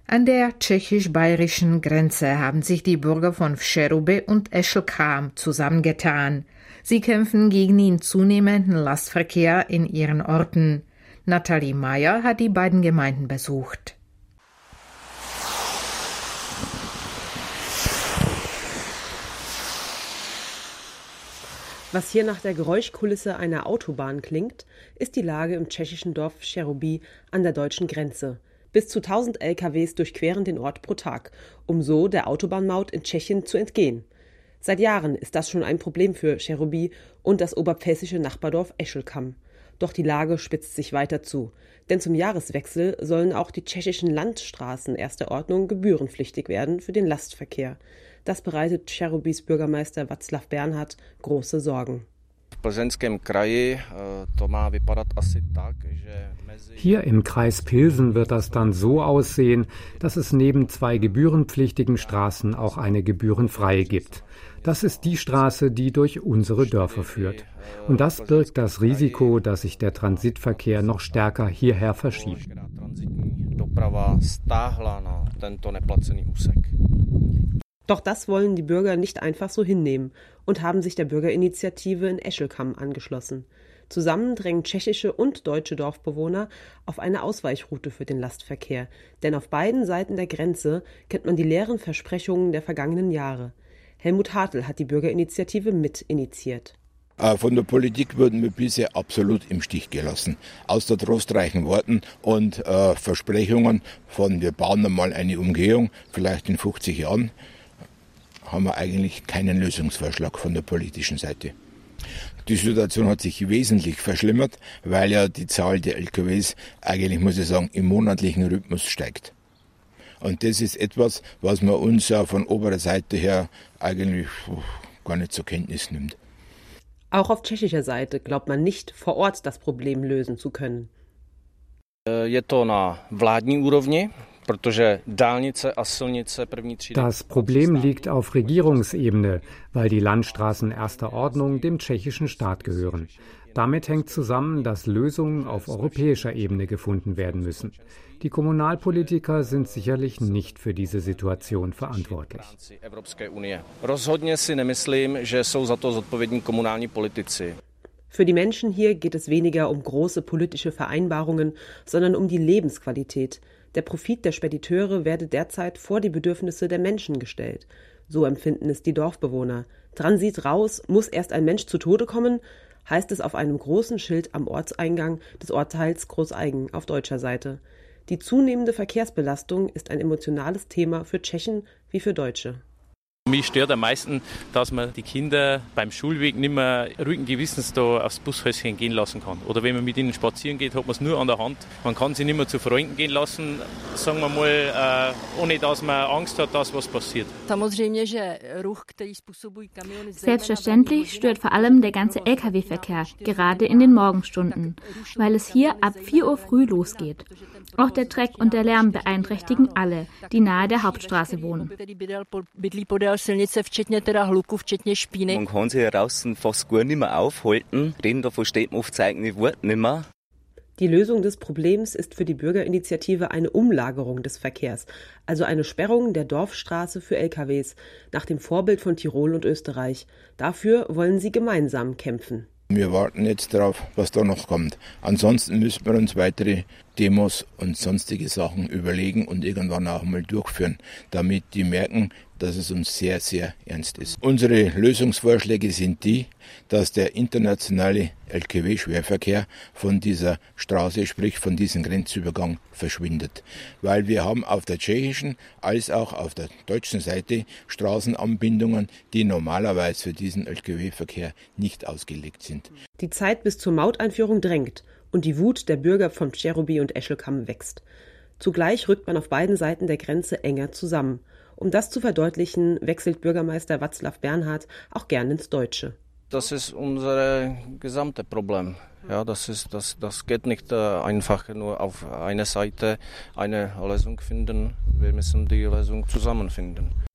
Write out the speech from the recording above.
An der tschechisch-bayerischen Grenze haben sich die Bürger von Vseruby und Eschelkam zusammengetan. Sie kämpfen gegen den zunehmenden Lastverkehr in ihren Orten. Nathalie Meyer hat die beiden Gemeinden besucht. Was hier nach der Geräuschkulisse einer Autobahn klingt, ist die Lage im tschechischen Dorf Vseruby an der deutschen Grenze. Bis zu 1000 LKWs durchqueren den Ort pro Tag, um so der Autobahnmaut in Tschechien zu entgehen. Seit Jahren ist das schon ein Problem für Vseruby und das oberpfälzische Nachbardorf Eschelkam. Doch die Lage spitzt sich weiter zu. Denn zum Jahreswechsel sollen auch die tschechischen Landstraßen erster Ordnung gebührenpflichtig werden für den Lastverkehr. Das bereitet Vserubys Bürgermeister Václav Bernhard große Sorgen. Hier im Kreis Pilsen wird das dann so aussehen, dass es neben 2 gebührenpflichtigen Straßen auch eine gebührenfreie gibt. Das ist die Straße, die durch unsere Dörfer führt. Und das birgt das Risiko, dass sich der Transitverkehr noch stärker hierher verschiebt. Doch das wollen die Bürger nicht einfach so hinnehmen und haben sich der Bürgerinitiative in Eschelkam angeschlossen. Zusammen drängen tschechische und deutsche Dorfbewohner auf eine Ausweichroute für den Lastverkehr. Denn auf beiden Seiten der Grenze kennt man die leeren Versprechungen der vergangenen Jahre. Helmut Hartl hat die Bürgerinitiative mit initiiert. Von der Politik wurden wir bisher absolut im Stich gelassen. Aus der trostreichen Worten und Versprechungen von wir bauen einmal eine Umgehung, vielleicht in 50 Jahren, haben wir eigentlich keinen Lösungsvorschlag von der politischen Seite. Die Situation hat sich wesentlich verschlimmert, weil ja die Zahl der LKWs eigentlich, muss ich sagen, im monatlichen Rhythmus steigt. Und das ist etwas, was man uns ja von oberer Seite her eigentlich gar nicht zur Kenntnis nimmt. Auch auf tschechischer Seite glaubt man nicht, vor Ort das Problem lösen zu können. Das Problem liegt auf Regierungsebene, weil die Landstraßen erster Ordnung dem tschechischen Staat gehören. Damit hängt zusammen, dass Lösungen auf europäischer Ebene gefunden werden müssen. Die Kommunalpolitiker sind sicherlich nicht für diese Situation verantwortlich. Für die Menschen hier geht es weniger um große politische Vereinbarungen, sondern um die Lebensqualität. Der Profit der Spediteure werde derzeit vor die Bedürfnisse der Menschen gestellt. So empfinden es die Dorfbewohner. Transit raus, muss erst ein Mensch zu Tode kommen, heißt es auf einem großen Schild am Ortseingang des Ortsteils Großeigen auf deutscher Seite. Die zunehmende Verkehrsbelastung ist ein emotionales Thema für Tschechen wie für Deutsche. Mich stört am meisten, dass man die Kinder beim Schulweg nicht mehr ruhigen Gewissens da aufs Bushäuschen gehen lassen kann. Oder wenn man mit ihnen spazieren geht, hat man es nur an der Hand. Man kann sie nicht mehr zu Freunden gehen lassen, sagen wir mal, ohne dass man Angst hat, dass was passiert. Selbstverständlich stört vor allem der ganze Lkw-Verkehr, gerade in den Morgenstunden, weil es hier ab 4 Uhr früh losgeht. Auch der Dreck und der Lärm beeinträchtigen alle, die nahe der Hauptstraße wohnen. Man kann sich draußen fast gar nicht mehr aufhalten. Reden, da versteht man oft das eigene Wort nicht mehr. Die Lösung des Problems ist für die Bürgerinitiative eine Umlagerung des Verkehrs, also eine Sperrung der Dorfstraße für LKWs, nach dem Vorbild von Tirol und Österreich. Dafür wollen sie gemeinsam kämpfen. Wir warten jetzt darauf, was da noch kommt. Ansonsten müssen wir uns weitere Demos und sonstige Sachen überlegen und irgendwann auch mal durchführen, damit die merken, dass es uns sehr, sehr ernst ist. Unsere Lösungsvorschläge sind die, dass der internationale Lkw-Schwerverkehr von dieser Straße, sprich von diesem Grenzübergang, verschwindet. Weil wir haben auf der tschechischen als auch auf der deutschen Seite Straßenanbindungen, die normalerweise für diesen Lkw-Verkehr nicht ausgelegt sind. Die Zeit bis zur Mauteinführung drängt und die Wut der Bürger von Vseruby und Eschelkam wächst. Zugleich rückt man auf beiden Seiten der Grenze enger zusammen. Um das zu verdeutlichen, wechselt Bürgermeister Václav Bernhard auch gern ins Deutsche. Das ist unser gesamtes Problem. Ja, das geht nicht einfach nur auf einer Seite eine Lösung finden. Wir müssen die Lösung zusammen finden.